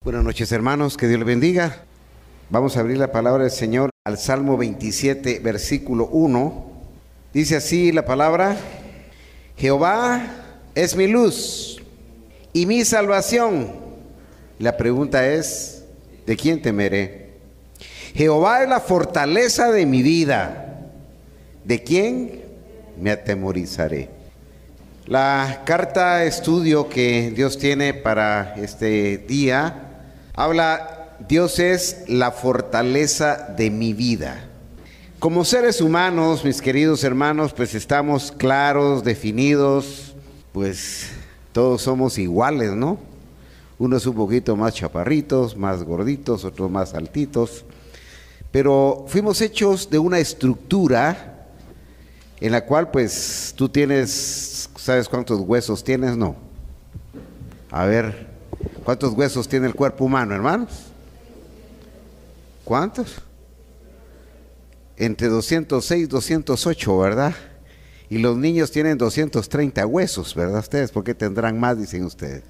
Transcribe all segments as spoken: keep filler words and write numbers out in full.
Buenas noches, hermanos, que Dios les bendiga. Vamos a abrir la palabra del Señor al Salmo veintisiete, versículo uno. Dice así la palabra: Jehová es mi luz y mi salvación. La pregunta es, ¿de quién temeré? Jehová es la fortaleza de mi vida. ¿De quién me atemorizaré? La carta estudio que Dios tiene para este día habla: Dios es la fortaleza de mi vida. Como seres humanos, mis queridos hermanos, pues estamos claros, definidos, pues todos somos iguales, ¿no? Unos un poquito más chaparritos, más gorditos, otros más altitos, pero fuimos hechos de una estructura en la cual pues tú tienes, ¿sabes cuántos huesos tienes? No. A ver, ¿cuántos huesos tiene el cuerpo humano, hermanos? ¿Cuántos? Entre doscientos seis, doscientos ocho, ¿verdad? Y los niños tienen doscientos treinta huesos, ¿verdad ustedes? ¿Por qué tendrán más, dicen ustedes?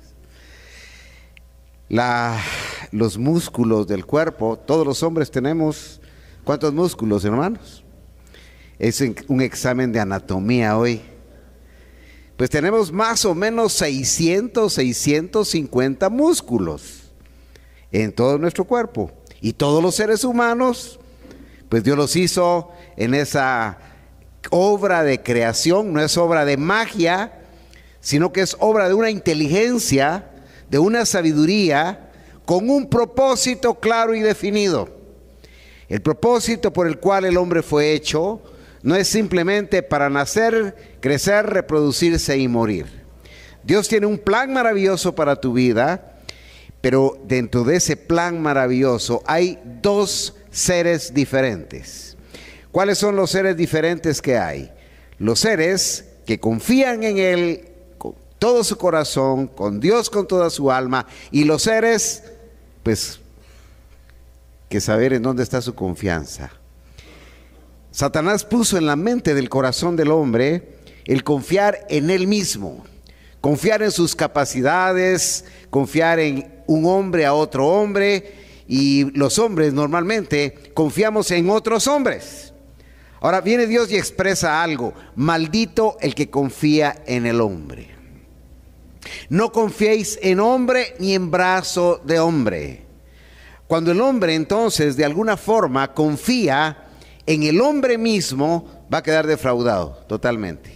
La, los músculos del cuerpo, todos los hombres tenemos, ¿cuántos músculos, hermanos? Es un examen de anatomía hoy. Pues tenemos más o menos seiscientos, seiscientos cincuenta músculos en todo nuestro cuerpo. Y todos los seres humanos, pues Dios los hizo en esa obra de creación. No es obra de magia, sino que es obra de una inteligencia, de una sabiduría, con un propósito claro y definido. El propósito por el cual el hombre fue hecho no es simplemente para nacer, crecer, reproducirse y morir. Dios tiene un plan maravilloso para tu vida, pero dentro de ese plan maravilloso hay dos seres diferentes. ¿Cuáles son los seres diferentes que hay? Los seres que confían en Él con todo su corazón, con Dios con toda su alma, y los seres, pues, que saber en dónde está su confianza. Satanás puso en la mente del corazón del hombre el confiar en él mismo, confiar en sus capacidades, confiar en un hombre a otro hombre, y los hombres normalmente confiamos en otros hombres. Ahora viene Dios y expresa algo: maldito el que confía en el hombre. No confiéis en hombre ni en brazo de hombre. Cuando el hombre entonces de alguna forma confía en el hombre mismo, va a quedar defraudado totalmente.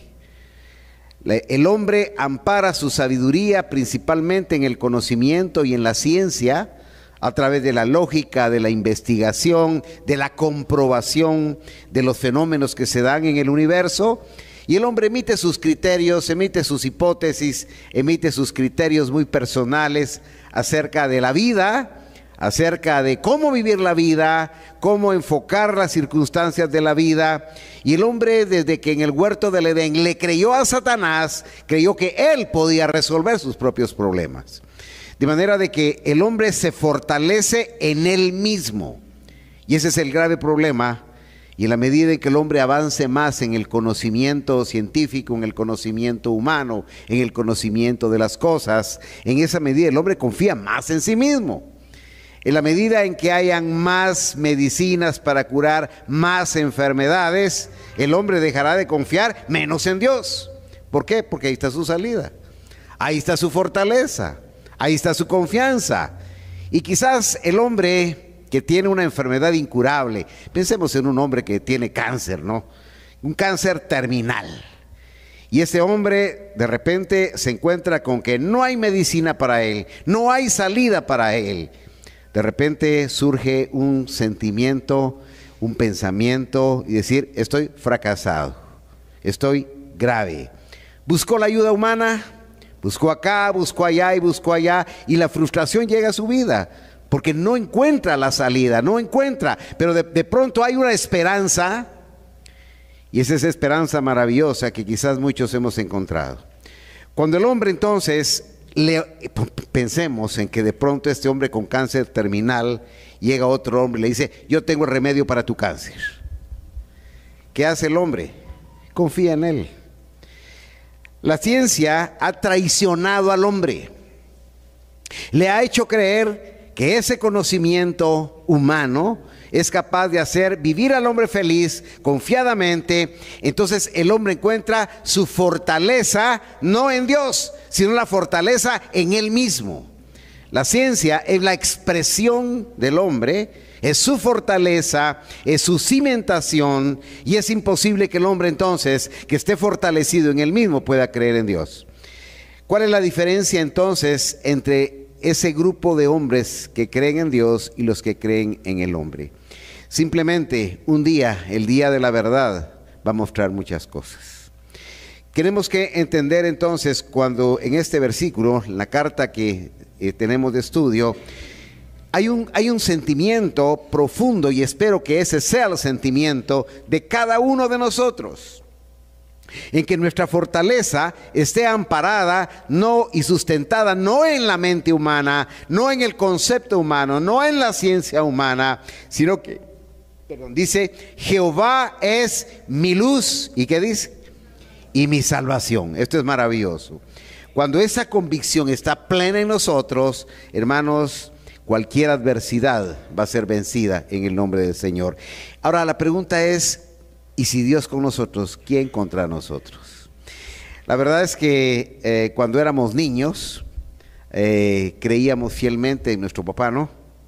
El hombre ampara su sabiduría principalmente en el conocimiento y en la ciencia, a través de la lógica, de la investigación, de la comprobación de los fenómenos que se dan en el universo. Y el hombre emite sus criterios, emite sus hipótesis, emite sus criterios muy personales acerca de la vida, acerca de cómo vivir la vida, cómo enfocar las circunstancias de la vida. Y el hombre, desde que en el huerto del Edén le creyó a Satanás, creyó que él podía resolver sus propios problemas. De manera de que el hombre se fortalece en él mismo. Y ese es el grave problema. Y en la medida en que el hombre avance más en el conocimiento científico, en el conocimiento humano, en el conocimiento de las cosas, en esa medida el hombre confía más en sí mismo. En la medida en que hayan más medicinas para curar más enfermedades, el hombre dejará de confiar menos en Dios. ¿Por qué? Porque ahí está su salida, ahí está su fortaleza, ahí está su confianza. Y quizás el hombre que tiene una enfermedad incurable, pensemos en un hombre que tiene cáncer, ¿no? Un cáncer terminal. Y ese hombre de repente se encuentra con que no hay medicina para él, no hay salida para él. De repente surge un sentimiento, un pensamiento y decir: estoy fracasado, estoy grave. Buscó la ayuda humana, buscó acá, buscó allá y buscó allá, y la frustración llega a su vida porque no encuentra la salida, no encuentra, pero de, de pronto hay una esperanza, y es esa esperanza maravillosa que quizás muchos hemos encontrado. Cuando el hombre entonces Le, pensemos en que de pronto este hombre con cáncer terminal, llega otro hombre y le dice: yo tengo el remedio para tu cáncer. ¿Qué hace el hombre? Confía en él. La ciencia ha traicionado al hombre, le ha hecho creer que ese conocimiento humano es capaz de hacer vivir al hombre feliz confiadamente. Entonces el hombre encuentra su fortaleza no en Dios, sino la fortaleza en él mismo. La ciencia es la expresión del hombre, es su fortaleza, es su cimentación, y es imposible que el hombre entonces, que esté fortalecido en él mismo, pueda creer en Dios. ¿Cuál es la diferencia entonces entre ese grupo de hombres que creen en Dios y los que creen en el hombre? Simplemente un día, el día de la verdad, va a mostrar muchas cosas. Tenemos que entender entonces cuando en este versículo, en la carta que eh, tenemos de estudio, hay un, hay un sentimiento profundo, y espero que ese sea el sentimiento de cada uno de nosotros, en que nuestra fortaleza esté amparada no y sustentada no en la mente humana, no en el concepto humano, no en la ciencia humana, sino que, perdón, dice, Jehová es mi luz, ¿y qué dice? Y mi salvación. Esto es maravilloso. Cuando esa convicción está plena en nosotros, hermanos, cualquier adversidad va a ser vencida en el nombre del Señor. Ahora la pregunta es, ¿y si Dios con nosotros, quién contra nosotros? La verdad es que eh, cuando éramos niños, eh, creíamos fielmente en nuestro papá, ¿no?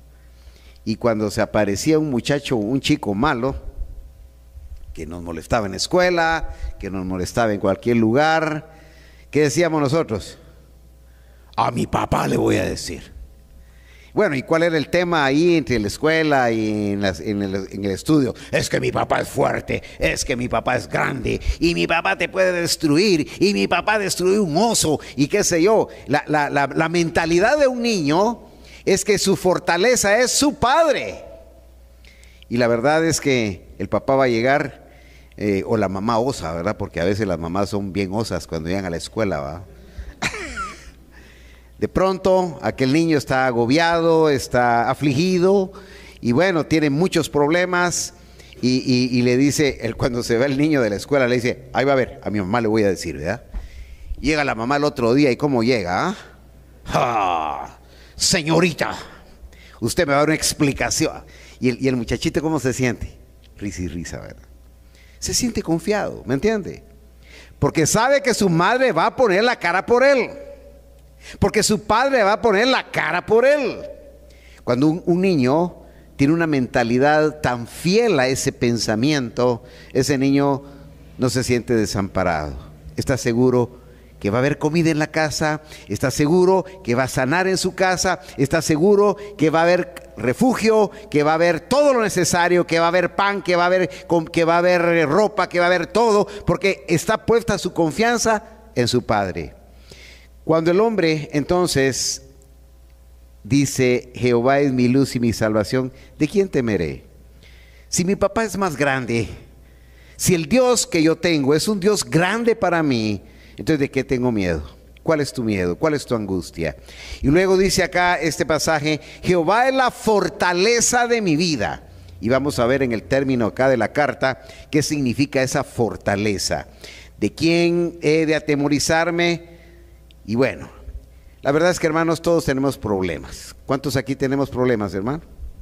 Y cuando se aparecía un muchacho, un chico malo, que nos molestaba en la escuela, que nos molestaba en cualquier lugar, ¿qué decíamos nosotros? A mi papá le voy a decir. Bueno, ¿y cuál era el tema ahí entre la escuela y en, las, en, el, en el estudio? Es que mi papá es fuerte, es que mi papá es grande, y mi papá te puede destruir, y mi papá destruyó un oso, y qué sé yo. La, la, la, la mentalidad de un niño es que su fortaleza es su padre. Y la verdad es que el papá va a llegar, eh, o la mamá osa, ¿verdad? Porque a veces las mamás son bien osas cuando llegan a la escuela, ¿va? De pronto, aquel niño está agobiado, está afligido, y bueno, tiene muchos problemas, y, y, y le dice, él, cuando se ve el niño de la escuela, le dice, ahí va a ver, a mi mamá le voy a decir, ¿verdad? Llega la mamá el otro día, ¿y cómo llega? ¿Ah? ¡Ah! Señorita, usted me va a dar una explicación. Y el, y el muchachito, ¿cómo se siente? Risa y risa, ¿verdad? Se siente confiado, ¿me entiende? Porque sabe que su madre va a poner la cara por él. Porque su padre va a poner la cara por él. Cuando un, un niño tiene una mentalidad tan fiel a ese pensamiento, ese niño no se siente desamparado. Está seguro que va a haber comida en la casa, está seguro que va a sanar en su casa, está seguro que va a haber refugio, que va a haber todo lo necesario, que va a haber pan, que va a haber, que va a haber ropa, que va a haber todo, porque está puesta su confianza en su padre. Cuando el hombre entonces dice, Jehová es mi luz y mi salvación, ¿de quién temeré? Si mi papá es más grande, si el Dios que yo tengo es un Dios grande para mí, entonces ¿de qué tengo miedo? ¿Cuál es tu miedo? ¿Cuál es tu angustia? Y luego dice acá este pasaje, Jehová es la fortaleza de mi vida. Y vamos a ver en el término acá de la carta, qué significa esa fortaleza. ¿De quién he de atemorizarme? Y bueno, la verdad es que, hermanos, todos tenemos problemas. ¿Cuántos aquí tenemos problemas, hermano?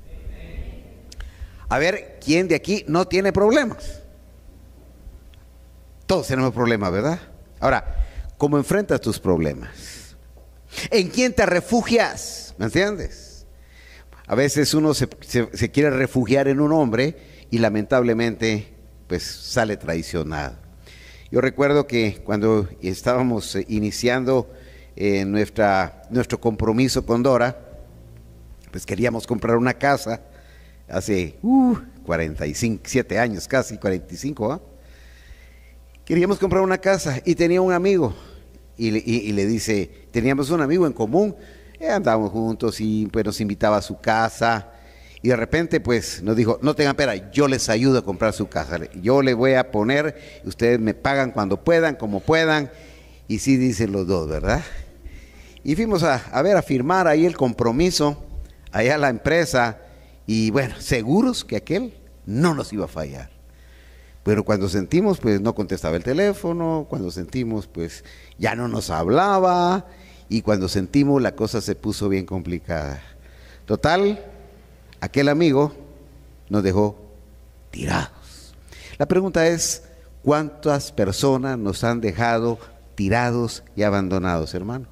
A ver, ¿quién de aquí no tiene problemas? Todos tenemos problemas, ¿verdad? Ahora, ¿cómo enfrentas tus problemas? ¿En quién te refugias? ¿Me entiendes? A veces uno se, se, se quiere refugiar en un hombre y lamentablemente pues sale traicionado. Yo recuerdo que cuando estábamos iniciando eh, nuestra, nuestro compromiso con Dora, pues queríamos comprar una casa hace uh, cuarenta y cinco, siete años casi, cuarenta y cinco, ¿eh? Queríamos comprar una casa y tenía un amigo y, y, y le dice, teníamos un amigo en común, eh, andábamos juntos y pues nos invitaba a su casa. Y de repente pues nos dijo, no tengan pena, yo les ayudo a comprar su casa. Yo le voy a poner, ustedes me pagan cuando puedan, como puedan. Y sí dicen los dos, ¿verdad? Y fuimos a, a ver, a firmar ahí el compromiso, allá a la empresa. Y bueno, seguros que aquel no nos iba a fallar. Pero cuando sentimos, pues no contestaba el teléfono. Cuando sentimos, pues ya no nos hablaba. Y cuando sentimos, la cosa se puso bien complicada. Total, aquel amigo nos dejó tirados. La pregunta es, ¿cuántas personas nos han dejado tirados y abandonados, hermano?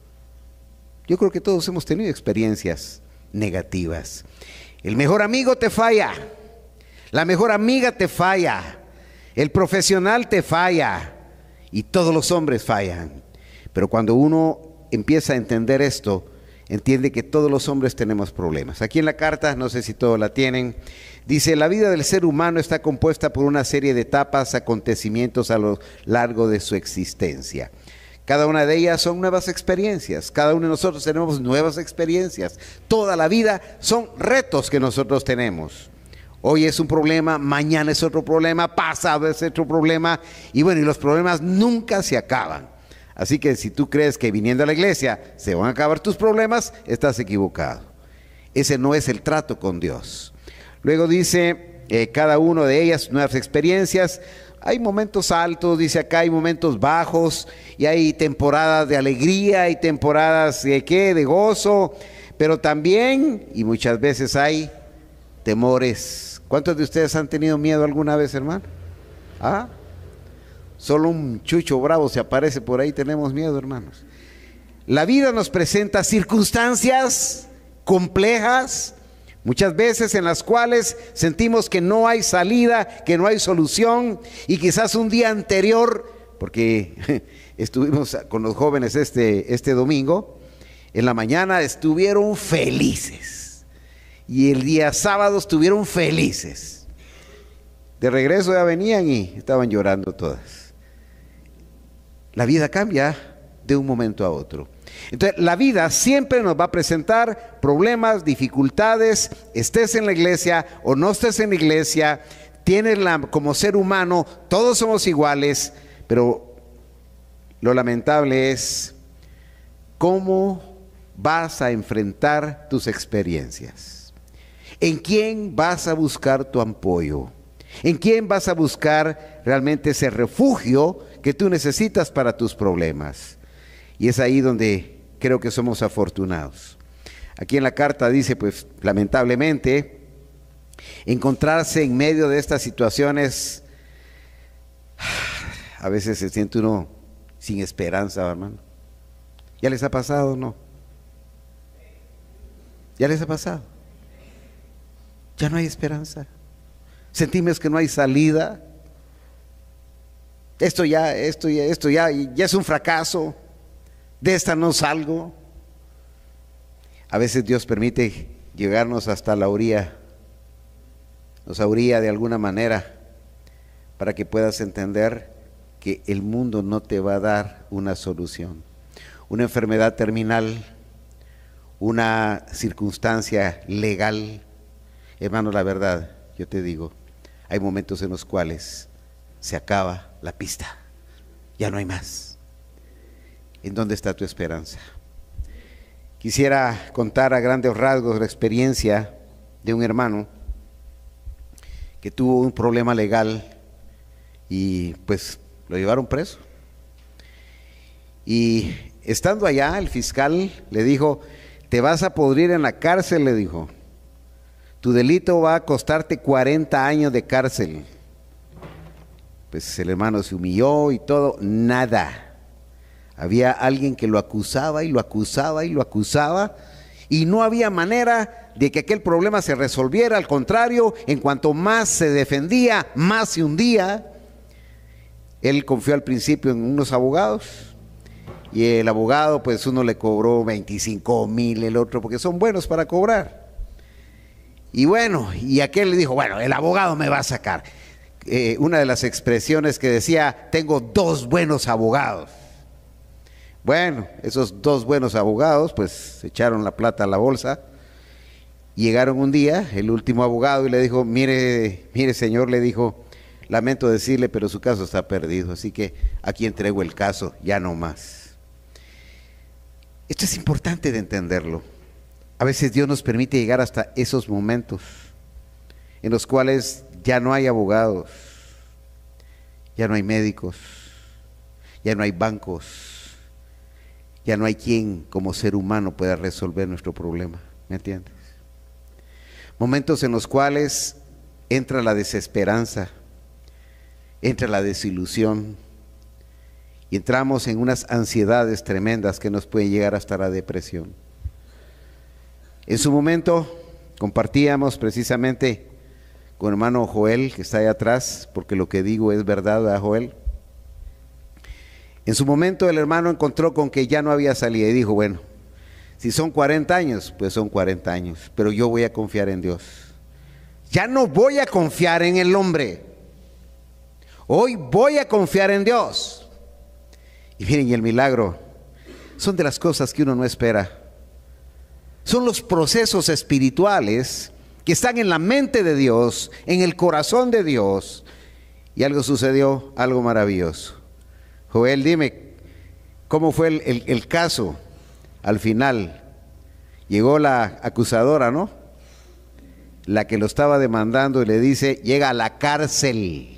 Yo creo que todos hemos tenido experiencias negativas. El mejor amigo te falla, la mejor amiga te falla, el profesional te falla y todos los hombres fallan. Pero cuando uno empieza a entender esto, entiende que todos los hombres tenemos problemas. Aquí en la carta, no sé si todos la tienen, dice: la vida del ser humano está compuesta por una serie de etapas, acontecimientos a lo largo de su existencia. Cada una de ellas son nuevas experiencias. Cada uno de nosotros tenemos nuevas experiencias. Toda la vida son retos que nosotros tenemos. Hoy es un problema, mañana es otro problema, pasado es otro problema. Y bueno, y los problemas nunca se acaban. Así que si tú crees que viniendo a la iglesia se van a acabar tus problemas, estás equivocado. Ese no es el trato con Dios. Luego dice, eh, cada uno de ellas nuevas experiencias. Hay momentos altos, dice acá, hay momentos bajos, y hay temporadas de alegría, hay temporadas de qué, de gozo, pero también, y muchas veces hay temores. ¿Cuántos de ustedes han tenido miedo alguna vez, hermano? ¿Ah? Solo un chucho bravo se aparece por ahí, tenemos miedo, hermanos. La vida nos presenta circunstancias complejas, muchas veces en las cuales sentimos que no hay salida, que no hay solución, y quizás un día anterior, porque estuvimos con los jóvenes este, este domingo, en la mañana estuvieron felices, y el día sábado estuvieron felices. De regreso ya venían y estaban llorando todas. La vida cambia de un momento a otro. Entonces, la vida siempre nos va a presentar problemas, dificultades, estés en la iglesia o no estés en la iglesia, tienes la, como ser humano, todos somos iguales, pero lo lamentable es cómo vas a enfrentar tus experiencias. ¿En quién vas a buscar tu apoyo? ¿En quién vas a buscar realmente ese refugio que tú necesitas para tus problemas? Y es ahí donde creo que somos afortunados. Aquí en la carta dice, pues lamentablemente, encontrarse en medio de estas situaciones, a veces se siente uno sin esperanza, hermano. ¿Ya les ha pasado o no? ¿Ya les ha pasado? Ya no hay esperanza. Sentimos que no hay salida. Esto ya, esto ya, esto ya, ya es un fracaso. De esta no salgo. A veces Dios permite llegarnos hasta la orilla, nos orilla de alguna manera, para que puedas entender que el mundo no te va a dar una solución. Una enfermedad terminal, una circunstancia legal. Hermano, la verdad, yo te digo, hay momentos en los cuales se acaba la pista, ya no hay más. ¿En dónde está tu esperanza? Quisiera contar a grandes rasgos la experiencia de un hermano que tuvo un problema legal y pues lo llevaron preso. Y estando allá, el fiscal le dijo: te vas a podrir en la cárcel, le dijo. Tu delito va a costarte cuarenta años de cárcel. Pues el hermano se humilló y todo, nada. Había alguien que lo acusaba y lo acusaba y lo acusaba, y no había manera de que aquel problema se resolviera. Al contrario, en cuanto más se defendía, más se hundía. Él confió al principio en unos abogados, y el abogado, pues uno le cobró veinticinco mil, el otro, porque son buenos para cobrar. Y bueno, y aquel le dijo: bueno, el abogado me va a sacar. Eh, una de las expresiones que decía: tengo dos buenos abogados. Bueno, esos dos buenos abogados pues se echaron la plata a la bolsa. Llegaron un día el último abogado y le dijo: mire, mire señor, le dijo, lamento decirle, pero su caso está perdido, así que aquí entrego el caso, ya no más. Esto es importante de entenderlo. A veces Dios nos permite llegar hasta esos momentos en los cuales ya no hay abogados, ya no hay médicos, ya no hay bancos, ya no hay quien como ser humano pueda resolver nuestro problema, ¿me entiendes? Momentos en los cuales entra la desesperanza, entra la desilusión y entramos en unas ansiedades tremendas que nos pueden llegar hasta la depresión. En su momento compartíamos precisamente con el hermano Joel, que está ahí atrás, porque lo que digo es verdad, ¿verdad, Joel? En su momento el hermano encontró con que ya no había salida y dijo, bueno, si son cuarenta años, pues son cuarenta años, pero yo voy a confiar en Dios. Ya no voy a confiar en el hombre. Hoy voy a confiar en Dios. Y miren, y el milagro son de las cosas que uno no espera. Son los procesos espirituales que están en la mente de Dios, en el corazón de Dios. Y algo sucedió, algo maravilloso. Joel, dime, ¿cómo fue el, el, el caso? Al final, llegó la acusadora, ¿no? La que lo estaba demandando y le dice, llega a la cárcel.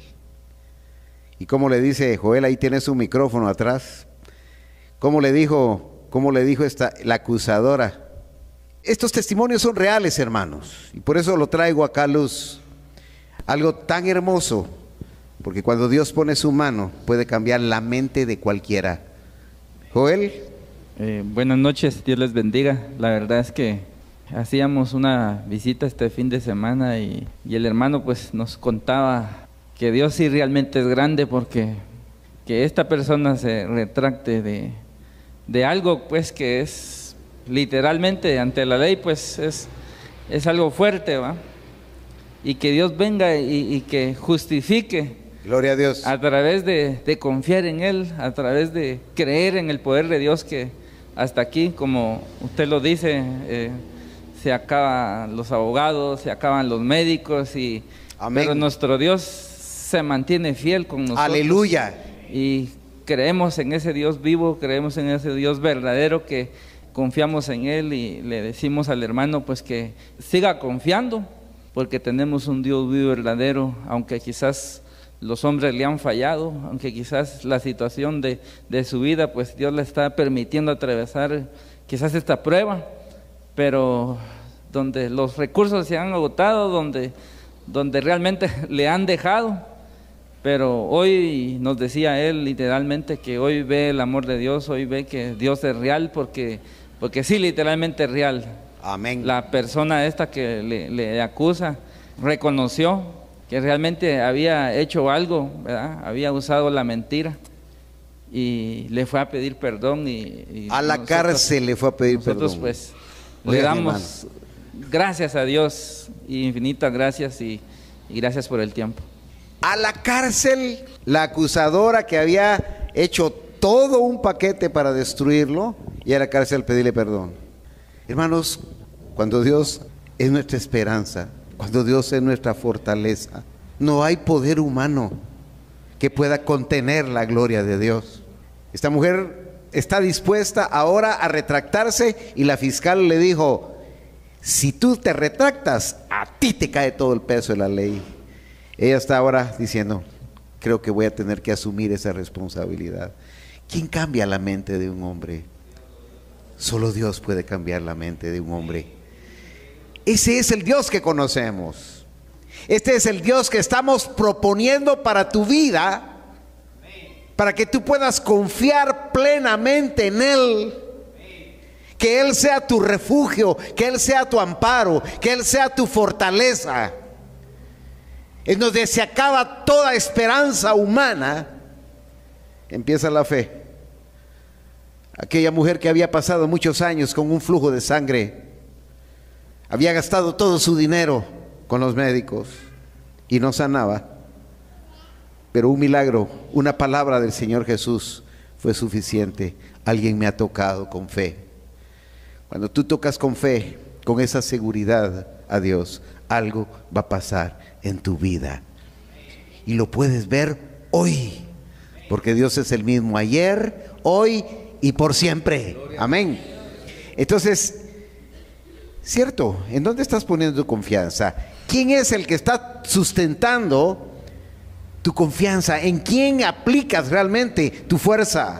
¿Y cómo le dice Joel? Ahí tienes un micrófono atrás. ¿Cómo le dijo, cómo le dijo esta, la acusadora? Estos testimonios son reales, hermanos, y por eso lo traigo acá a luz. Algo tan hermoso, porque cuando Dios pone su mano, puede cambiar la mente de cualquiera. Joel. Eh, buenas noches, Dios les bendiga. La verdad es que hacíamos una visita este fin de semana y, y el hermano pues nos contaba que Dios sí realmente es grande, porque que esta persona se retracte de, de algo pues que es literalmente ante la ley pues es, es algo fuerte, ¿va? Y que Dios venga y, y que justifique. Gloria a Dios. A través de, de confiar en Él, a través de creer en el poder de Dios, que hasta aquí, como usted lo dice, eh, se acaban los abogados, se acaban los médicos, y amén. Pero nuestro Dios se mantiene fiel con nosotros. Aleluya. Y creemos en ese Dios vivo, creemos en ese Dios verdadero, que confiamos en Él, y le decimos al hermano pues que siga confiando, porque tenemos un Dios vivo verdadero, aunque quizás los hombres le han fallado, aunque quizás la situación de, de su vida, pues Dios le está permitiendo atravesar quizás esta prueba, pero donde los recursos se han agotado, donde, donde realmente le han dejado, pero hoy nos decía él literalmente que hoy ve el amor de Dios, hoy ve que Dios es real, porque, porque sí, literalmente es real. Amén. La persona esta que le, le acusa reconoció que realmente había hecho algo, ¿verdad? Había usado la mentira y le fue a pedir perdón. Y, y a la nosotros, cárcel le fue a pedir nosotros, perdón. Pues Oiga, le damos gracias a Dios, y infinitas gracias, y, y gracias por el tiempo. A la cárcel, la acusadora que había hecho todo un paquete para destruirlo, y a la cárcel pedirle perdón. Hermanos, cuando Dios es nuestra esperanza, cuando Dios es nuestra fortaleza, no hay poder humano que pueda contener la gloria de Dios. Esta mujer está dispuesta ahora a retractarse, y la fiscal le dijo, si tú te retractas, a ti te cae todo el peso de la ley. Ella está ahora diciendo, creo que voy a tener que asumir esa responsabilidad. ¿Quién cambia la mente de un hombre? Solo Dios puede cambiar la mente de un hombre. Ese es el Dios que conocemos. Este es el Dios que estamos proponiendo para tu vida, para que tú puedas confiar plenamente en Él. Que Él sea tu refugio, que Él sea tu amparo, que Él sea tu fortaleza. En donde se acaba toda esperanza humana, empieza la fe. Aquella mujer que había pasado muchos años con un flujo de sangre, había gastado todo su dinero con los médicos y no sanaba, pero un milagro, una palabra del Señor Jesús fue suficiente. Alguien me ha tocado con fe. Cuando tú tocas con fe, con esa seguridad a Dios, algo va a pasar en tu vida, y lo puedes ver hoy, porque Dios es el mismo ayer, hoy y por siempre. Amén. Entonces, cierto, ¿en dónde estás poniendo tu confianza? ¿Quién es el que está sustentando tu confianza? ¿En quién aplicas realmente tu fuerza?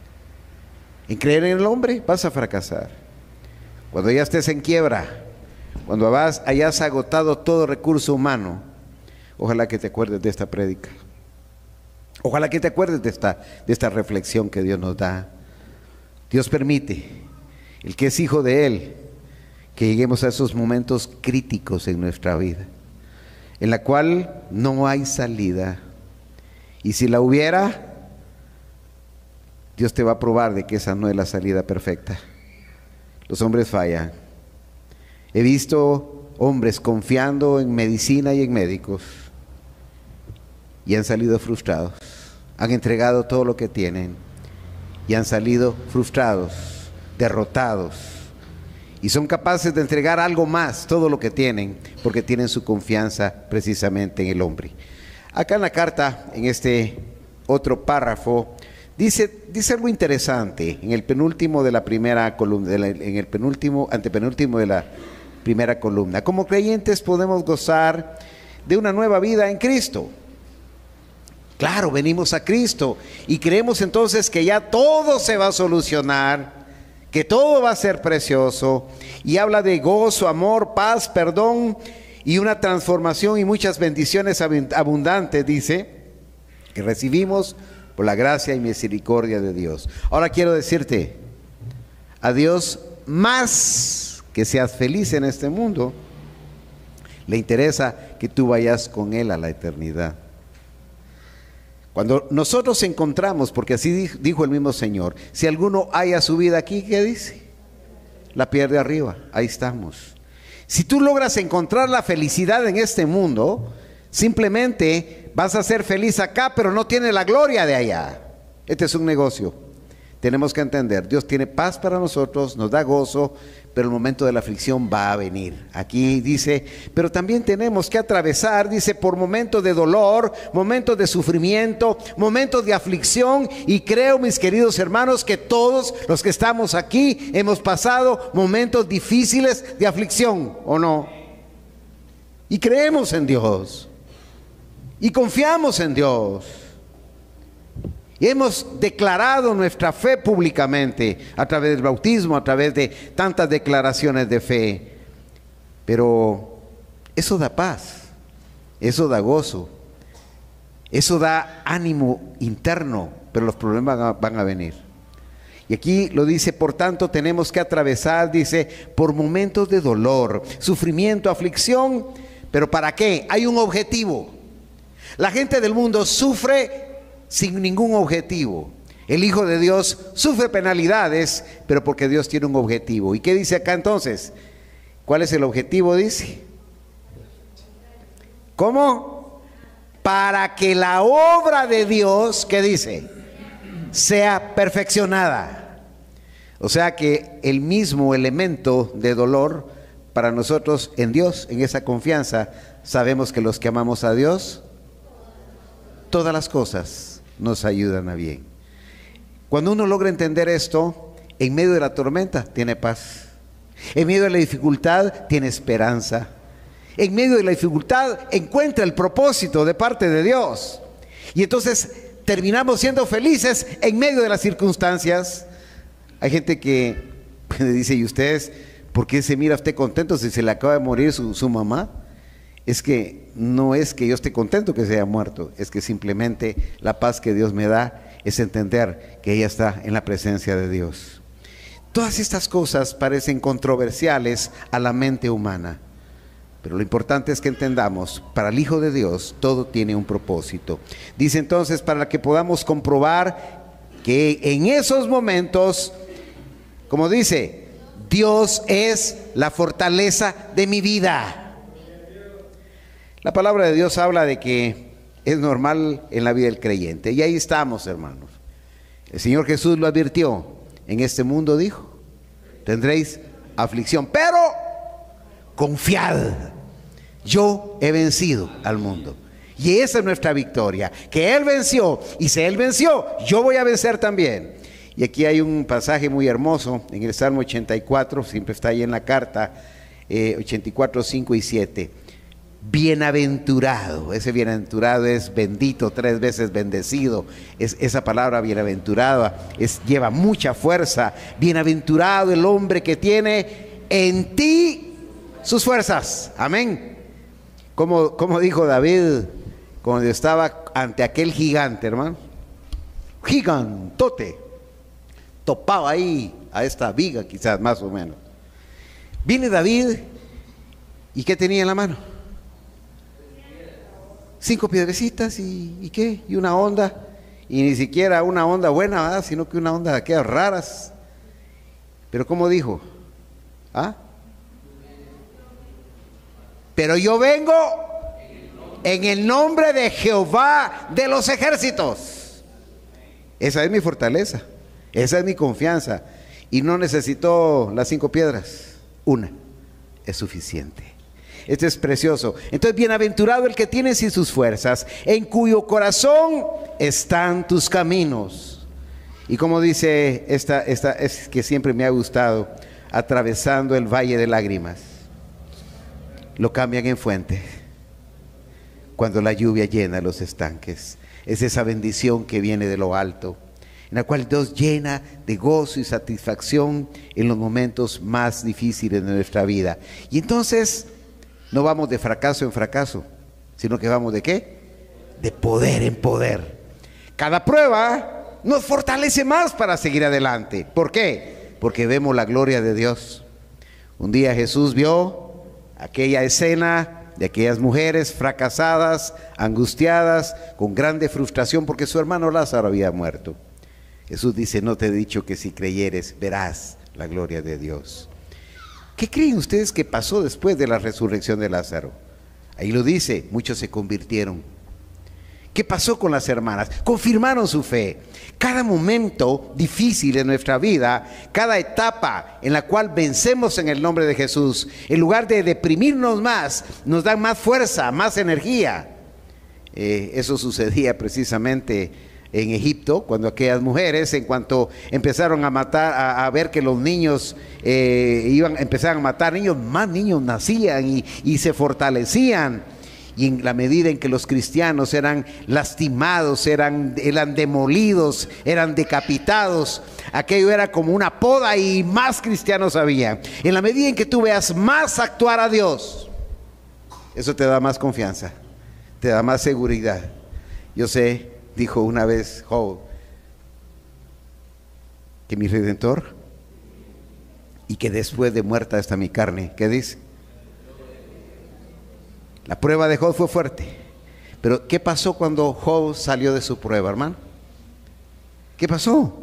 ¿En creer en el hombre? Vas a fracasar. Cuando ya estés en quiebra, Cuando vas, hayas agotado todo recurso humano, ojalá que te acuerdes de esta prédica. Ojalá que te acuerdes de esta, de esta reflexión que Dios nos da. Dios permite, el que es hijo de Él, que lleguemos a esos momentos críticos en nuestra vida, en la cual no hay salida. Y si la hubiera, Dios te va a probar de que esa no es la salida perfecta. Los hombres fallan. He visto hombres confiando en medicina y en médicos y han salido frustrados. Han entregado todo lo que tienen y han salido frustrados, derrotados. Y son capaces de entregar algo más, todo lo que tienen, porque tienen su confianza precisamente en el hombre. Acá en la carta, en este otro párrafo, dice, dice algo interesante, en el penúltimo de la primera columna, de la, en el penúltimo, antepenúltimo de la primera columna. Como creyentes podemos gozar de una nueva vida en Cristo. Claro, venimos a Cristo y creemos entonces que ya todo se va a solucionar, que todo va a ser precioso, y habla de gozo, amor, paz, perdón y una transformación y muchas bendiciones abundantes, dice, que recibimos por la gracia y misericordia de Dios. Ahora quiero decirte, a Dios, más que seas feliz en este mundo, le interesa que tú vayas con Él a la eternidad. Cuando nosotros encontramos, porque así dijo el mismo Señor, si alguno haya su vida aquí, ¿qué dice? La pierde arriba, ahí estamos. Si tú logras encontrar la felicidad en este mundo, simplemente vas a ser feliz acá, pero no tienes la gloria de allá. Este es un negocio. Tenemos que entender, Dios tiene paz para nosotros, nos da gozo, pero el momento de la aflicción va a venir. Aquí dice, pero también tenemos que atravesar, dice, por momentos de dolor, momentos de sufrimiento, momentos de aflicción, y creo, mis queridos hermanos, que todos los que estamos aquí hemos pasado momentos difíciles de aflicción, ¿o no? Y creemos en Dios, y confiamos en Dios. Y hemos declarado nuestra fe públicamente a través del bautismo, a través de tantas declaraciones de fe. Pero eso da paz, eso da gozo, eso da ánimo interno, pero los problemas van a, van a venir. Y aquí lo dice, por tanto tenemos que atravesar, dice, por momentos de dolor, sufrimiento, aflicción, pero ¿para qué? Hay un objetivo. La gente del mundo sufre sin ningún objetivo. El Hijo de Dios sufre penalidades, pero porque Dios tiene un objetivo. ¿Y qué dice acá entonces? ¿Cuál es el objetivo? Dice, ¿cómo? Para que la obra de Dios, ¿qué dice? Sea perfeccionada. O sea que el mismo elemento de dolor para nosotros en Dios, en esa confianza, sabemos que los que amamos a Dios, todas las cosas nos ayudan a bien. Cuando uno logra entender esto, en medio de la tormenta tiene paz, en medio de la dificultad tiene esperanza, en medio de la dificultad encuentra el propósito de parte de Dios, y entonces terminamos siendo felices en medio de las circunstancias. Hay gente que me dice, ¿y ustedes por qué se mira usted contento si se le acaba de morir su, su mamá? Es que no es que yo esté contento que se haya muerto, es que simplemente la paz que Dios me da es entender que ella está en la presencia de Dios. Todas estas cosas parecen controversiales a la mente humana, pero lo importante es que entendamos, para el Hijo de Dios todo tiene un propósito. Dice entonces, para que podamos comprobar que en esos momentos, como dice, Dios es la fortaleza de mi vida. La palabra de Dios habla de que es normal en la vida del creyente. Y ahí estamos, hermanos. El Señor Jesús lo advirtió. En este mundo dijo, tendréis aflicción, pero confiad. Yo he vencido al mundo. Y esa es nuestra victoria. Que Él venció. Y si Él venció, yo voy a vencer también. Y aquí hay un pasaje muy hermoso en el Salmo ochenta y cuatro. Siempre está ahí en la carta. Eh, ochenta y cuatro, cinco y siete. Bienaventurado, ese bienaventurado es bendito, tres veces bendecido. Es, esa palabra bienaventurado es, lleva mucha fuerza. Bienaventurado el hombre que tiene en ti sus fuerzas. Amén. Como, como dijo David cuando estaba ante aquel gigante, hermano. Gigantote. Topaba ahí a esta viga, quizás, más o menos. Viene David, ¿y qué tenía en la mano? Cinco piedrecitas y, y qué, y una onda, y ni siquiera una onda buena, ¿verdad? Sino que una onda de aquellas raras. Pero ¿cómo dijo? ¿Ah? Pero yo vengo en el nombre de Jehová de los ejércitos. Esa es mi fortaleza, esa es mi confianza. Y no necesito las cinco piedras, una es suficiente. Este es precioso. Entonces, bienaventurado el que tiene en sí sus fuerzas, en cuyo corazón están tus caminos. Y como dice esta, esta es que siempre me ha gustado, atravesando el valle de lágrimas, lo cambian en fuente cuando la lluvia llena los estanques. Es esa bendición que viene de lo alto, en la cual Dios llena de gozo y satisfacción en los momentos más difíciles de nuestra vida. Y entonces no vamos de fracaso en fracaso, sino que vamos de ¿qué? De poder en poder. Cada prueba nos fortalece más para seguir adelante. ¿Por qué? Porque vemos la gloria de Dios. Un día Jesús vio aquella escena de aquellas mujeres fracasadas, angustiadas, con grande frustración porque su hermano Lázaro había muerto. Jesús dice: no te he dicho que si creyeres verás la gloria de Dios. ¿Qué creen ustedes que pasó después de la resurrección de Lázaro? Ahí lo dice, muchos se convirtieron. ¿Qué pasó con las hermanas? Confirmaron su fe. Cada momento difícil en nuestra vida, cada etapa en la cual vencemos en el nombre de Jesús, en lugar de deprimirnos más, nos dan más fuerza, más energía. Eh, eso sucedía precisamente en Egipto, cuando aquellas mujeres, en cuanto empezaron a matar, a, a ver que los niños eh, iban, empezaban a matar niños, más niños nacían y, y se fortalecían. Y en la medida en que los cristianos eran lastimados, eran, eran demolidos, eran decapitados, aquello era como una poda y más cristianos había. En la medida en que tú veas más actuar a Dios, eso te da más confianza, te da más seguridad. Yo sé, dijo una vez Job, que mi Redentor, y que después de muerta está mi carne. ¿Qué dice? La prueba de Job fue fuerte. Pero ¿qué pasó cuando Job salió de su prueba, hermano? ¿Qué pasó?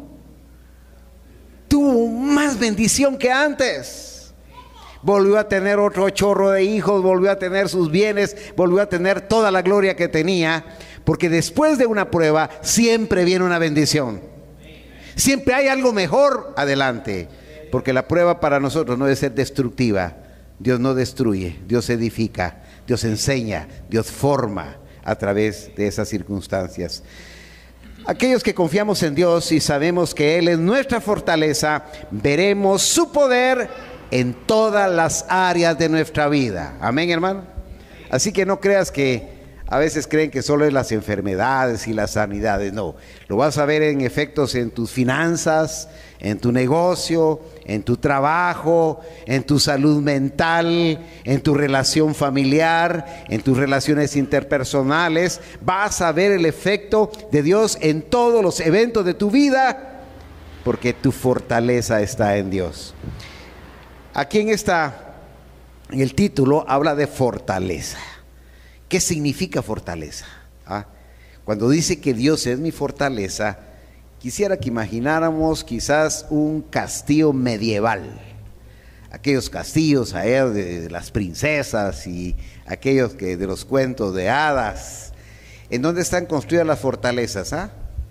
Tuvo más bendición que antes. Volvió a tener otro chorro de hijos, volvió a tener sus bienes, volvió a tener toda la gloria que tenía. Porque después de una prueba siempre viene una bendición. Siempre hay algo mejor adelante. Porque la prueba para nosotros no debe ser destructiva. Dios no destruye, Dios edifica, Dios enseña, Dios forma a través de esas circunstancias. Aquellos que confiamos en Dios y sabemos que Él es nuestra fortaleza, veremos su poder en todas las áreas de nuestra vida. Amén, hermano. Así que no creas que a veces creen que solo es las enfermedades y las sanidades. No, lo vas a ver en efectos en tus finanzas, en tu negocio, en tu trabajo, en tu salud mental, en tu relación familiar, en tus relaciones interpersonales. Vas a ver el efecto de Dios en todos los eventos de tu vida, porque tu fortaleza está en Dios. Aquí en esta, en el título habla de fortaleza. ¿Qué significa fortaleza? ¿Ah? Cuando dice que Dios es mi fortaleza, quisiera que imagináramos quizás un castillo medieval. Aquellos castillos allá de las princesas y aquellos que de los cuentos de hadas. ¿En dónde están construidas las fortalezas? ¿Ah?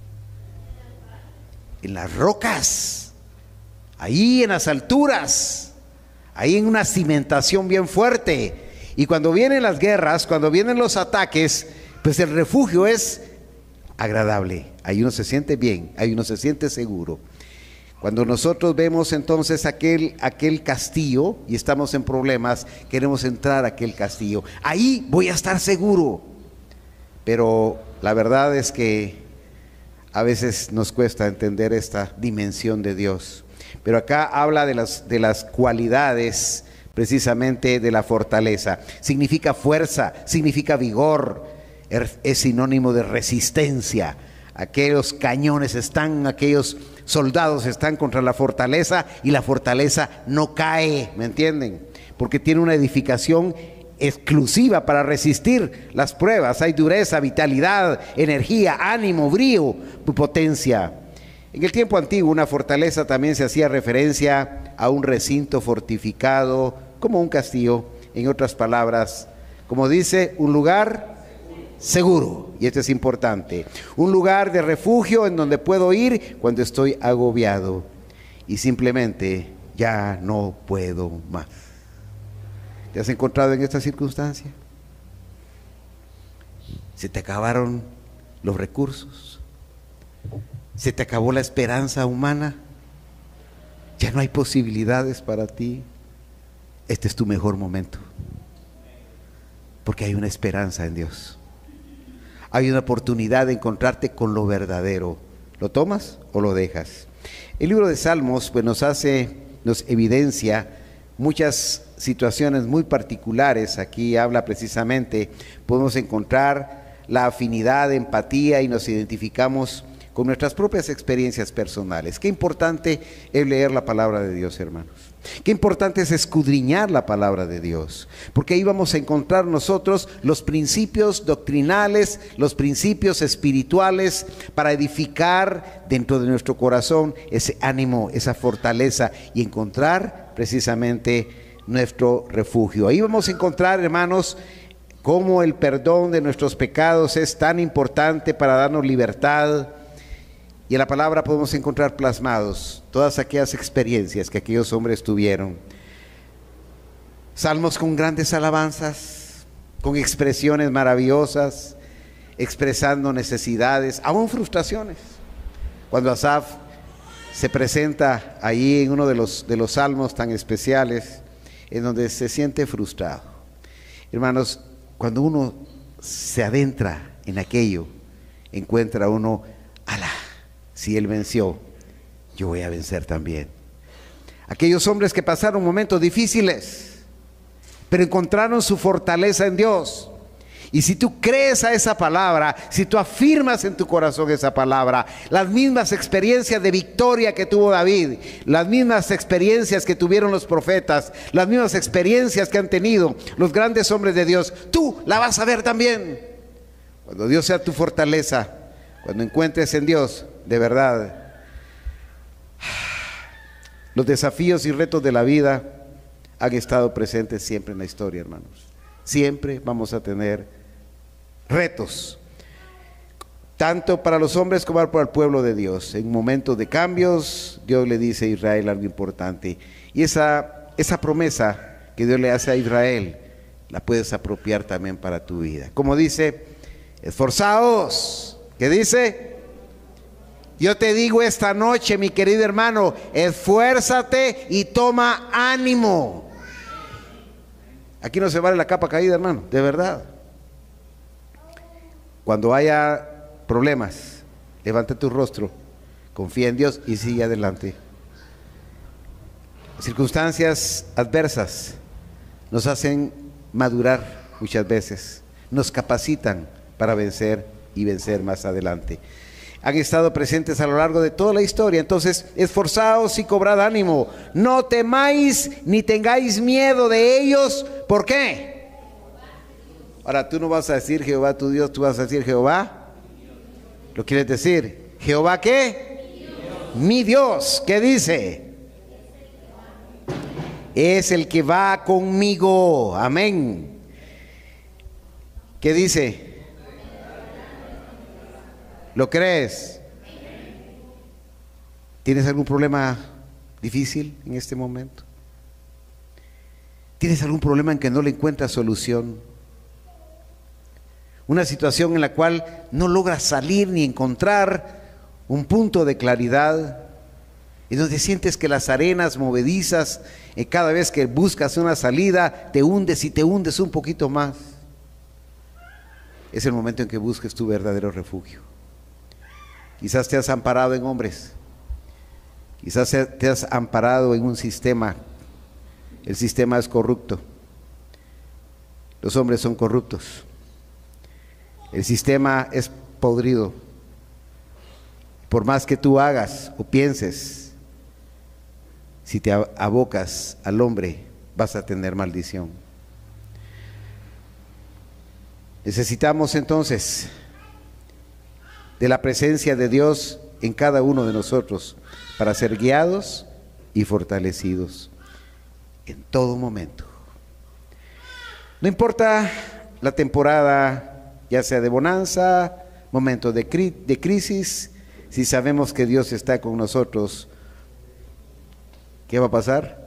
En las rocas, ahí en las alturas, ahí en una cimentación bien fuerte. Y cuando vienen las guerras, cuando vienen los ataques, pues el refugio es agradable. Ahí uno se siente bien, ahí uno se siente seguro. Cuando nosotros vemos entonces aquel, aquel castillo y estamos en problemas, queremos entrar a aquel castillo. Ahí voy a estar seguro. Pero la verdad es que a veces nos cuesta entender esta dimensión de Dios. Pero acá habla de las, de las cualidades precisamente de la fortaleza. Significa fuerza, significa vigor, es sinónimo de resistencia. Aquellos cañones están, aquellos soldados están contra la fortaleza y la fortaleza no cae, ¿me entienden? Porque tiene una edificación exclusiva para resistir las pruebas. Hay dureza, vitalidad, energía, ánimo, brío, potencia. En el tiempo antiguo, una fortaleza también se hacía referencia a un recinto fortificado, como un castillo, en otras palabras, como dice, un lugar seguro, y esto es importante, un lugar de refugio en donde puedo ir cuando estoy agobiado y simplemente ya no puedo más. ¿Te has encontrado en esta circunstancia? Se te acabaron los recursos, se te acabó la esperanza humana, ya no hay posibilidades para ti. Este es tu mejor momento, porque hay una esperanza en Dios. Hay una oportunidad de encontrarte con lo verdadero. ¿Lo tomas o lo dejas? El libro de Salmos pues nos hace, nos evidencia muchas situaciones muy particulares. Aquí habla precisamente, podemos encontrar la afinidad, empatía y nos identificamos con nuestras propias experiencias personales. Qué importante es leer la palabra de Dios, hermanos. Qué importante es escudriñar la palabra de Dios, porque ahí vamos a encontrar nosotros los principios doctrinales, los principios espirituales para edificar dentro de nuestro corazón ese ánimo, esa fortaleza y encontrar precisamente nuestro refugio. Ahí vamos a encontrar, hermanos, cómo el perdón de nuestros pecados es tan importante para darnos libertad. Y en la palabra podemos encontrar plasmados todas aquellas experiencias que aquellos hombres tuvieron. Salmos con grandes alabanzas, con expresiones maravillosas, expresando necesidades, aún frustraciones. Cuando Asaf se presenta ahí en uno de los, de los salmos tan especiales, en donde se siente frustrado. Hermanos, cuando uno se adentra en aquello, encuentra uno, ¡ala! Si él venció, yo voy a vencer también. Aquellos hombres que pasaron momentos difíciles, pero encontraron su fortaleza en Dios. Y si tú crees a esa palabra, si tú afirmas en tu corazón esa palabra, las mismas experiencias de victoria que tuvo David, las mismas experiencias que tuvieron los profetas, las mismas experiencias que han tenido los grandes hombres de Dios, tú la vas a ver también. Cuando Dios sea tu fortaleza, cuando encuentres en Dios, de verdad, los desafíos y retos de la vida han estado presentes siempre en la historia, hermanos. Siempre vamos a tener retos, tanto para los hombres como para el pueblo de Dios. En momentos de cambios, Dios le dice a Israel algo importante. Y esa, esa promesa que Dios le hace a Israel, la puedes apropiar también para tu vida. Como dice, esforzaos. ¿Qué dice? Yo te digo esta noche, mi querido hermano, esfuérzate y toma ánimo. Aquí no se vale la capa caída, hermano, de verdad. Cuando haya problemas, levanta tu rostro, confía en Dios y sigue adelante. Circunstancias adversas nos hacen madurar muchas veces, nos capacitan para vencer y vencer más adelante. Han estado presentes a lo largo de toda la historia. Entonces, esforzaos y cobrad ánimo. No temáis ni tengáis miedo de ellos. ¿Por qué? Ahora, tú no vas a decir Jehová tu Dios, tú vas a decir Jehová. ¿Lo quieres decir? ¿Jehová qué? Dios. Mi Dios. ¿Qué dice? Es el que va conmigo. Amén. ¿Qué dice? ¿Lo crees? ¿Tienes algún problema difícil en este momento? ¿Tienes algún problema en que no le encuentras solución? Una situación en la cual no logras salir ni encontrar un punto de claridad, y donde sientes que las arenas movedizas, eh, cada vez que buscas una salida, te hundes y te hundes un poquito más. Es el momento en que busques tu verdadero refugio. Quizás te has amparado en hombres, quizás te has amparado en un sistema El sistema es corrupto. Los hombres son corruptos. El sistema es podrido. Por más que tú hagas o pienses, si te abocas al hombre, vas a tener maldición. Necesitamos entonces de la presencia de Dios en cada uno de nosotros para ser guiados y fortalecidos en todo momento. No importa la temporada, ya sea de bonanza, momento de, cri de crisis, si sabemos que Dios está con nosotros, ¿qué va a pasar?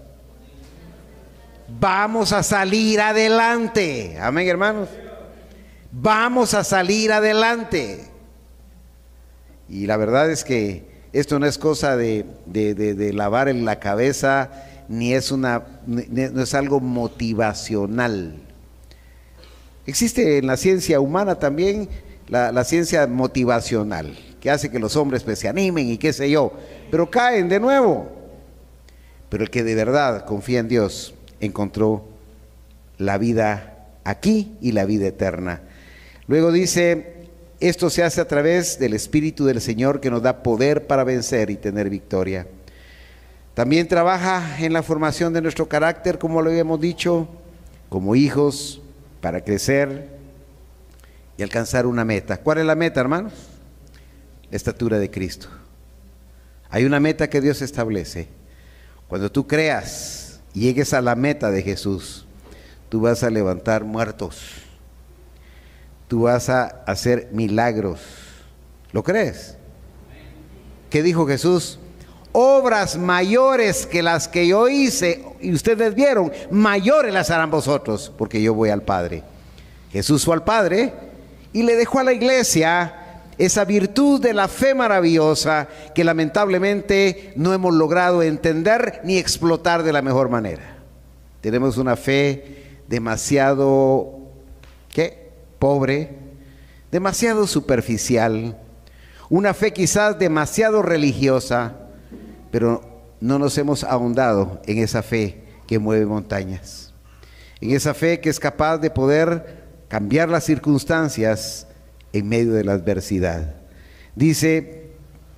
Vamos a salir adelante. Amén, hermanos. Vamos a salir adelante. Y la verdad es que esto no es cosa de, de, de, de lavar en la cabeza, ni es, una, no es algo motivacional. Existe en la ciencia humana también la, la ciencia motivacional, que hace que los hombres pues, se animen y qué sé yo, pero caen de nuevo. Pero el que de verdad confía en Dios encontró la vida aquí y la vida eterna. Luego dice, esto se hace a través del Espíritu del Señor que nos da poder para vencer y tener victoria. También trabaja en la formación de nuestro carácter, como lo habíamos dicho, como hijos, para crecer y alcanzar una meta. ¿Cuál es la meta, hermanos? La estatura de Cristo. Hay una meta que Dios establece. Cuando tú creas y llegues a la meta de Jesús, tú vas a levantar muertos. Tú vas a hacer milagros. ¿Lo crees? ¿Qué dijo Jesús? Obras mayores que las que yo hice, y ustedes vieron, mayores las harán vosotros, porque yo voy al Padre. Jesús fue al Padre y le dejó a la iglesia esa virtud de la fe maravillosa que lamentablemente no hemos logrado entender ni explotar de la mejor manera. Tenemos una fe demasiado, ¿qué? Pobre, demasiado superficial, una fe quizás demasiado religiosa, pero no nos hemos ahondado en esa fe que mueve montañas, en esa fe que es capaz de poder cambiar las circunstancias en medio de la adversidad. Dice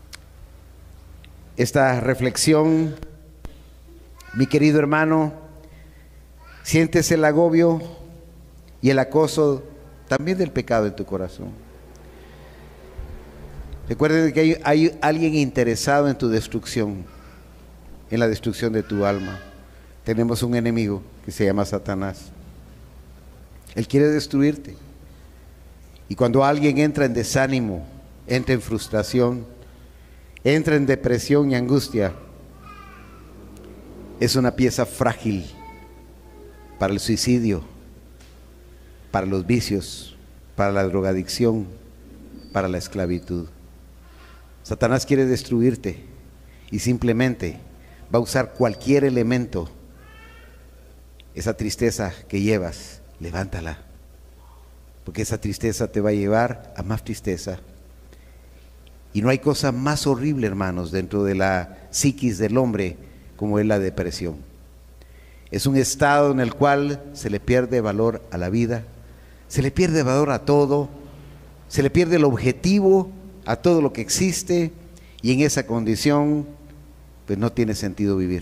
esta reflexión, mi querido hermano, sientes el agobio y el acoso también del pecado en tu corazón. Recuerden que hay, hay alguien interesado en tu destrucción, en la destrucción de tu alma. Tenemos un enemigo que se llama Satanás. Él quiere destruirte. Y cuando alguien entra en desánimo, entra en frustración, entra en depresión y angustia, es una pieza frágil para el suicidio, para los vicios, para la drogadicción, para la esclavitud. Satanás quiere destruirte y simplemente va a usar cualquier elemento. Esa tristeza que llevas, levántala, porque esa tristeza te va a llevar a más tristeza. Y no hay cosa más horrible, hermanos, dentro de la psiquis del hombre como es la depresión. Es un estado en el cual se le pierde valor a la vida, se le pierde valor a todo, se le pierde el objetivo a todo lo que existe, y en esa condición pues no tiene sentido vivir.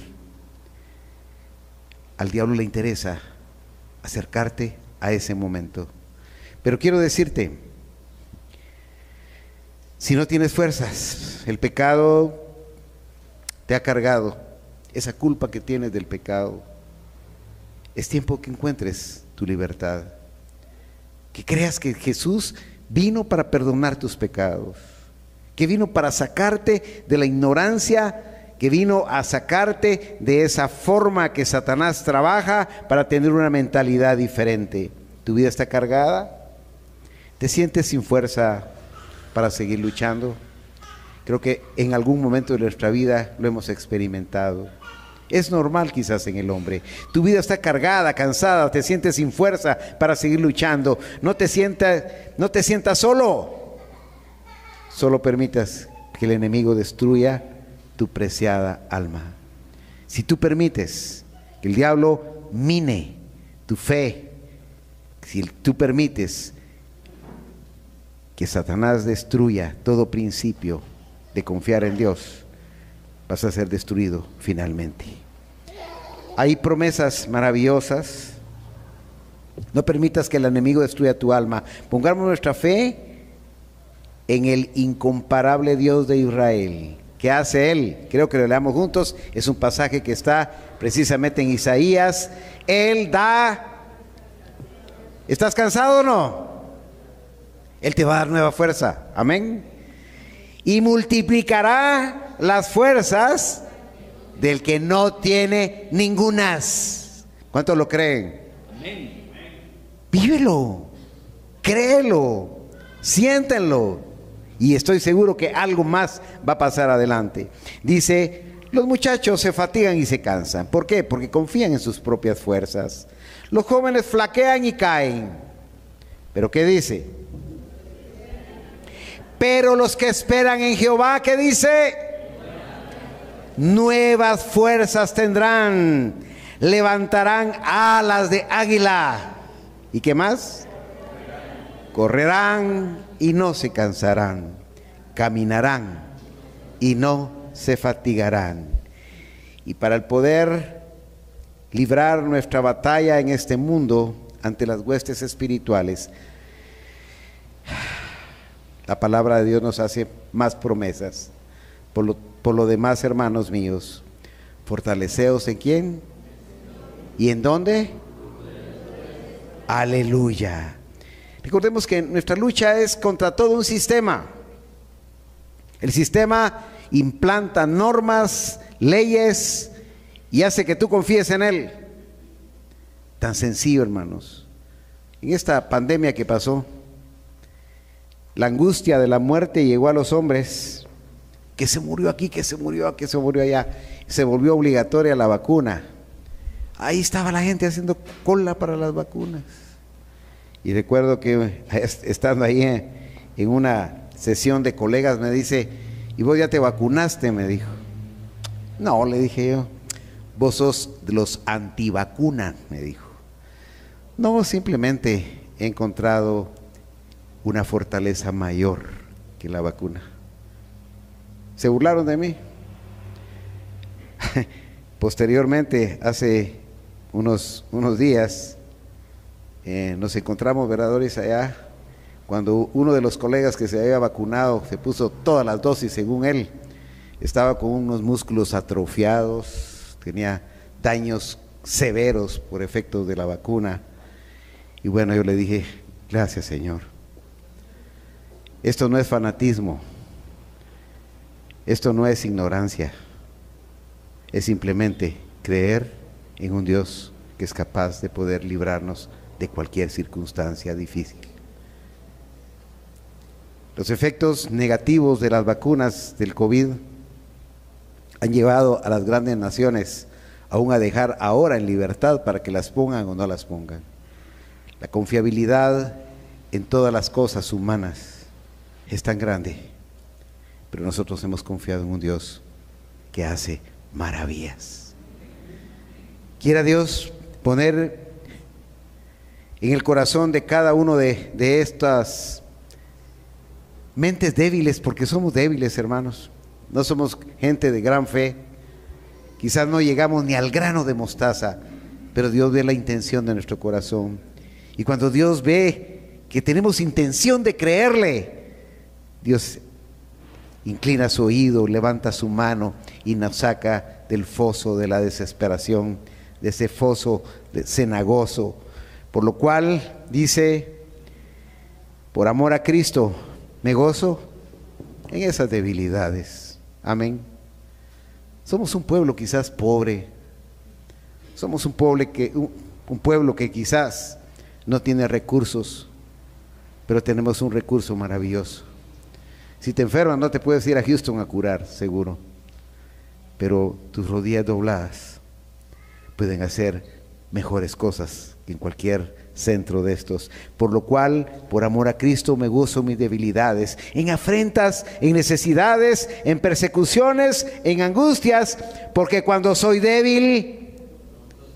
Al diablo le interesa acercarte a ese momento. Pero quiero decirte, si no tienes fuerzas, el pecado te ha cargado, esa culpa que tienes del pecado, es tiempo que encuentres tu libertad, que creas que Jesús vino para perdonar tus pecados, que vino para sacarte de la ignorancia, que vino a sacarte de esa forma que Satanás trabaja para tener una mentalidad diferente. ¿Tu vida está cargada? ¿Te sientes sin fuerza para seguir luchando? Creo que en algún momento de nuestra vida lo hemos experimentado. Es normal quizás en el hombre. Tu vida está cargada, cansada, te sientes sin fuerza para seguir luchando. No te sientas, no te sientas solo. Solo permitas que el enemigo destruya tu preciada alma. Si tú permites que el diablo mine tu fe. Si tú permites que Satanás destruya todo principio de confiar en Dios, vas a ser destruido finalmente. Hay promesas maravillosas. No permitas que el enemigo destruya tu alma. Pongamos nuestra fe en el incomparable Dios de Israel. ¿Qué hace Él? Creo que lo leamos juntos. Es un pasaje que está precisamente en Isaías. Él da... ¿Estás cansado o no? Él te va a dar nueva fuerza. Amén. Y multiplicará las fuerzas del que no tiene ningunas. ¿Cuántos lo creen? Amén. Vívelo, créelo, siéntenlo, y estoy seguro que algo más va a pasar adelante. Dice, los muchachos se fatigan y se cansan. ¿Por qué? Porque confían en sus propias fuerzas. Los jóvenes flaquean y caen. ¿Pero qué dice? Pero los que esperan en Jehová, ¿qué dice? Nuevas fuerzas tendrán, levantarán alas de águila. ¿Y qué más? Correrán y no se cansarán, caminarán y no se fatigarán. Y para el poder librar nuestra batalla en este mundo ante las huestes espirituales, la palabra de Dios nos hace más promesas. Por lo, por lo demás, hermanos míos, fortaleceos en quién y en dónde. Aleluya. Recordemos que nuestra lucha es contra todo un sistema. El sistema implanta normas, leyes y hace que tú confíes en él. Tan sencillo, hermanos. En esta pandemia que pasó, la angustia de la muerte llegó a los hombres, que se murió aquí, que se murió aquí, que se murió allá. Se volvió obligatoria la vacuna. Ahí estaba la gente haciendo cola para las vacunas. Y recuerdo que estando ahí en, en una sesión de colegas me dice, ¿y vos ya te vacunaste? Me dijo. No, le dije yo, vos sos de los antivacunas, me dijo. No, simplemente he encontrado una fortaleza mayor que la vacuna. Se burlaron de mí. Posteriormente, hace unos, unos días, eh, nos encontramos, veladores, allá, cuando uno de los colegas que se había vacunado, se puso todas las dosis según él, estaba con unos músculos atrofiados, tenía daños severos por efectos de la vacuna. Y bueno, yo le dije, gracias, Señor. Esto no es fanatismo, esto no es ignorancia, es simplemente creer en un Dios que es capaz de poder librarnos de cualquier circunstancia difícil. Los efectos negativos de las vacunas del COVID han llevado a las grandes naciones aún a dejar ahora en libertad para que las pongan o no las pongan. La confiabilidad en todas las cosas humanas es tan grande, pero nosotros hemos confiado en un Dios que hace maravillas. Quiera Dios poner en el corazón de cada uno de, de estas mentes débiles, porque somos débiles, hermanos, no somos gente de gran fe, quizás no llegamos ni al grano de mostaza, pero Dios ve la intención de nuestro corazón, y cuando Dios ve que tenemos intención de creerle, Dios inclina su oído, levanta su mano y nos saca del foso de la desesperación, de ese foso cenagoso. Por lo cual dice, por amor a Cristo, me gozo en esas debilidades. Amén. Somos un pueblo quizás pobre, somos un pueblo que, un, un pueblo que quizás no tiene recursos, pero tenemos un recurso maravilloso. Si te enfermas no te puedes ir a Houston a curar, seguro, pero tus rodillas dobladas pueden hacer mejores cosas que en cualquier centro de estos. Por lo cual, por amor a Cristo, me gozo en mis debilidades, en afrentas, en necesidades, en persecuciones, en angustias, porque cuando soy débil,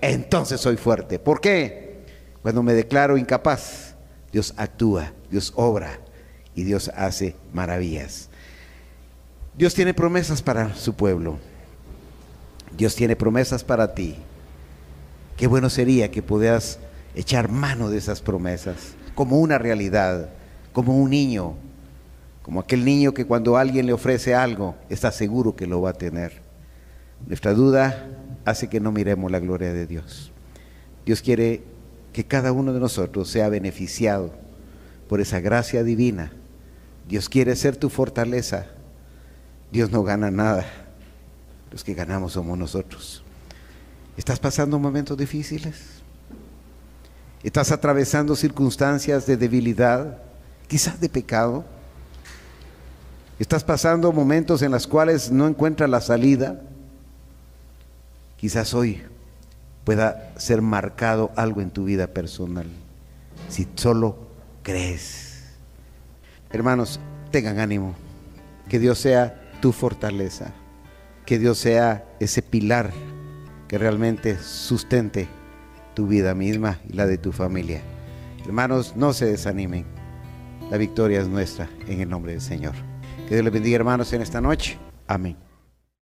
entonces soy fuerte. ¿Por qué? Cuando me declaro incapaz, Dios actúa, Dios obra y Dios hace maravillas. Dios tiene promesas para su pueblo. Dios tiene promesas para ti. Qué bueno sería que pudieras echar mano de esas promesas como una realidad, como un niño, como aquel niño que cuando alguien le ofrece algo, está seguro que lo va a tener. Nuestra duda hace que no miremos la gloria de Dios. Dios quiere que cada uno de nosotros sea beneficiado por esa gracia divina. Dios quiere ser tu fortaleza. Dios no gana nada. Los que ganamos somos nosotros. ¿Estás pasando momentos difíciles? ¿Estás atravesando circunstancias de debilidad, quizás de pecado? ¿Estás pasando momentos en los cuales no encuentras la salida? Quizás hoy pueda ser marcado algo en tu vida personal, si solo crees. Hermanos, tengan ánimo, que Dios sea tu fortaleza, que Dios sea ese pilar que realmente sustente tu vida misma y la de tu familia. Hermanos, no se desanimen, la victoria es nuestra en el nombre del Señor. Que Dios les bendiga, hermanos, en esta noche. Amén.